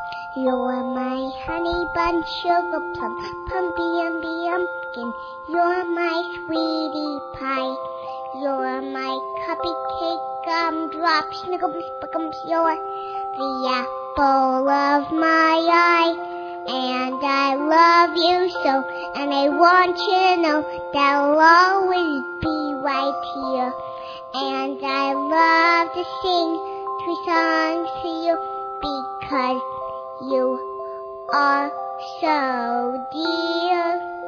You're my honey bun, sugar plum, pumpkin. You're my sweetie pie. You're my cupcake, gumdrop, snickums, spickums. You're the apple of my eye. And I love you so, and I want you to know that I'll always be right here. And I love to sing 3 songs to you because you are so dear.